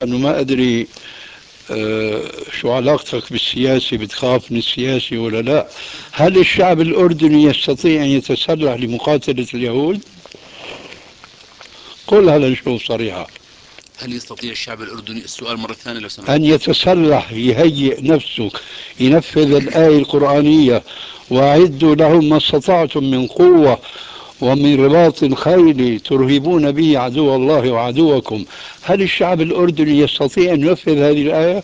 أنه ما أدري شو علاقتك بالسياسة، بتخاف من السياسة ولا لا؟ هل الشعب الأردني يستطيع أن يتسلح لمقاتلة اليهود؟ قلها لنشوف صريحة. هل يستطيع الشعب الأردني، السؤال مرة ثانية لو سمحت. أن يتسلح، يهيئ نفسه، ينفذ الآية القرآنية: وأعدوا لهم ما استطعتم من قوة ومن رباط الخيل ترهبون به عدو الله وعدوكم. هل الشعب الأردني يستطيع أن ينفذ هذه الآية؟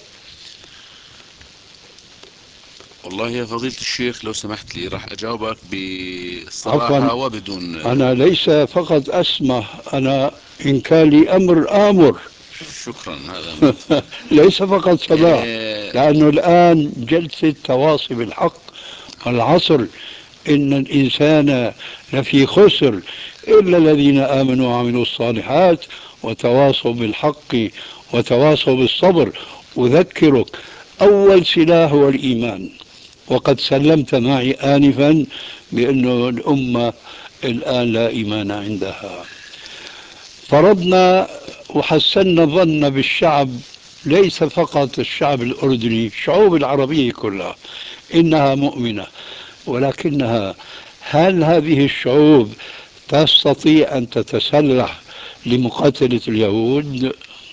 والله يا فضيلة الشيخ لو سمحت لي راح أجاوبك عفوا، بصراحة وبدون. أنا ليس فقط أسمح، أنا إن كان لي أمر آمر. شكرا، هذا مفهوم. ليس فقط سماع، آه، لأنه الآن جلسة تواصي بالحق. والعصر إن الإنسان لفي خسر إلا الذين آمنوا وعملوا الصالحات وتواصوا بالحق وتواصوا بالصبر. أذكرك، أول سلاح هو الإيمان، وقد سلمت معي آنفا بأن الأمة الآن لا إيمان عندها. فرضنا وحسنا الظن بالشعب، ليس فقط الشعب الأردني، الشعوب العربية كلها إنها مؤمنة، ولكنها هل هذه الشعوب تستطيع أن تتسلح لمقاتلة اليهود؟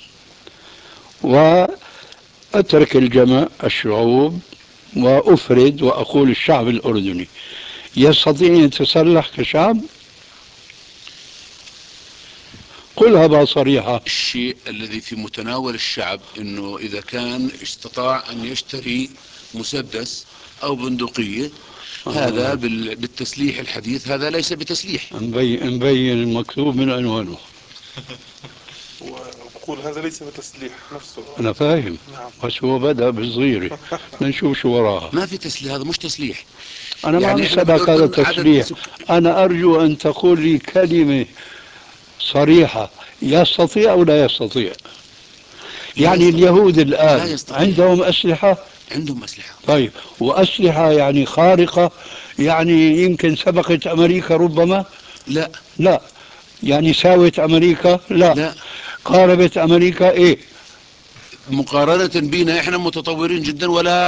وأترك الجمع الشعوب وأفرد وأقول الشعب الأردني يستطيع أن يتسلح كشعب؟ قلها بقى صريحة. الشيء الذي في متناول الشعب انه اذا كان استطاع ان يشتري مسدس او بندقية، هذا بالتسليح الحديث هذا ليس بتسليح. مبين المكتوب من عنوانه. وبقول هذا ليس بتسليح نفسه. أنا فاهم، نعم. بس هو بدأ بالصغيرة، نشوف شو وراها. ما في تسليح، هذا مش تسليح. أنا ما يعني احنا بسألك هذا بالاردن عدد تسليح، أنا أرجو أن تقول لي كلمة صريحة: يستطيع أو لا يستطيع؟ لا يعني يستطيع. اليهود لا الآن يستطيع. عندهم أسلحة؟ عندهم اسلحة. طيب، وأسلحة يعني خارقة؟ يعني يمكن سبقت أمريكا ربما؟ لا. لا. يعني ساوت أمريكا؟ لا. لا. قاربت أمريكا؟ إيه. مقارنة بنا احنا متطورين جدا،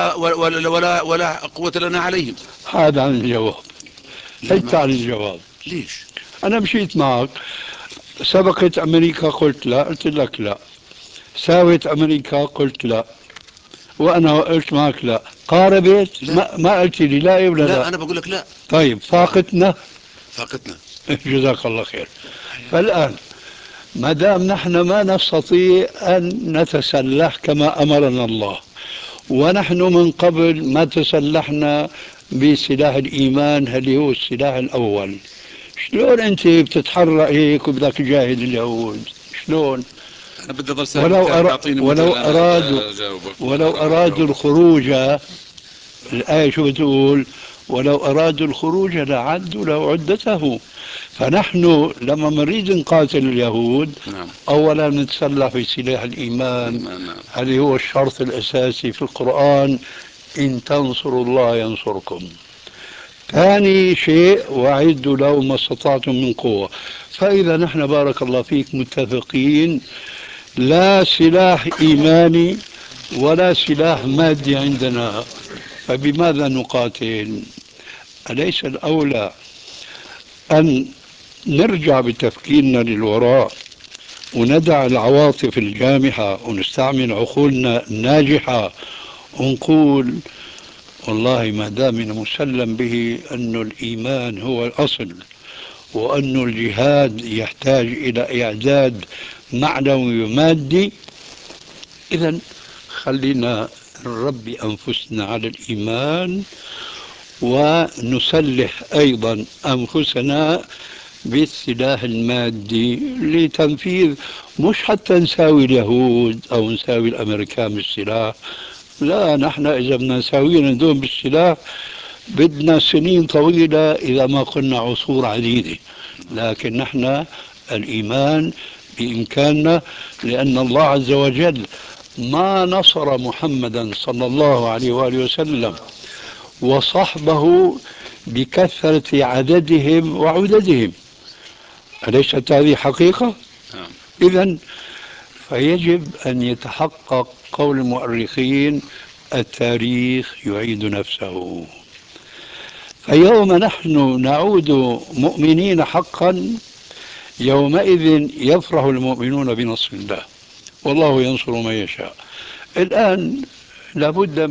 ولا قوة لنا عليهم. هذا عن الجواب. لا حتى ما عن فيش. الجواب. ليش؟ أنا مشيت معك. سبقت أمريكا؟ قلت لا. قلت لك لا. ساوت أمريكا؟ قلت لا. وأنا قلت معك لا. قاربت؟ لا. ما قلت لي لا إيه ولا لا لا. انا بقول لك لا. طيب، فاقتنا؟ فاقتنا. جزاك الله خير. فالآن ما دام نحن ما نستطيع أن نتسلح كما أمرنا الله، ونحن من قبل ما تسلحنا بسلاح الإيمان اللي هو السلاح الأول، شلون أنت بتتحرك هيك وبدك تجاهد اليهود؟ شلون؟ انا بدي اضل ساكت تعطيني ولو مجال انا أرادوا اجاوبك. ولو أرادوا الخروج، الآية شو بتقول؟ ولو أرادوا الخروج لعدوا له عدته. فنحن لما نريد نقاتل اليهود، نعم. أولا نتسلح في سلاح الإيمان، الإيمان، نعم. هذا هو الشرط الأساسي في القرآن: إن تنصروا الله ينصركم. ثاني شيء: وأعدوا له ما استطعتم من قوة. فإذا نحن بارك الله فيك متفقين، لا سلاح إيماني ولا سلاح مادي عندنا، فبماذا نقاتل؟ أليس الأولى أن نرجع بتفكيرنا للوراء وندع العواطف الجامحة ونستعمل عقولنا الناجحة ونقول والله ما دامنا مسلم به أن الإيمان هو الأصل، وأن الجهاد يحتاج إلى إعداد معنوي ومادي، إذا خلينا نربي أنفسنا على الإيمان ونسلح أيضا أنفسنا بالسلاح المادي لتنفيذ، مش حتى نساوي اليهود أو نساوي الأمريكان بالسلاح. لا، نحن إذا بدنا نساوينا دون بالسلاح بدنا سنين طويلة إذا ما قلنا عصور عديدة. لكن نحن الإيمان بإمكاننا، لأن الله عز وجل ما نصر محمدا صلى الله عليه وآله وسلم وصحبه بكثرة عددهم وعددهم. أليست هذه حقيقة؟ نعم. إذا فيجب أن يتحقق قول المؤرخين: التاريخ يعيد نفسه. فيوم نحن نعود مؤمنين حقا، يومئذ يفرح المؤمنون بنصر الله، والله ينصر من يشاء. الآن لابد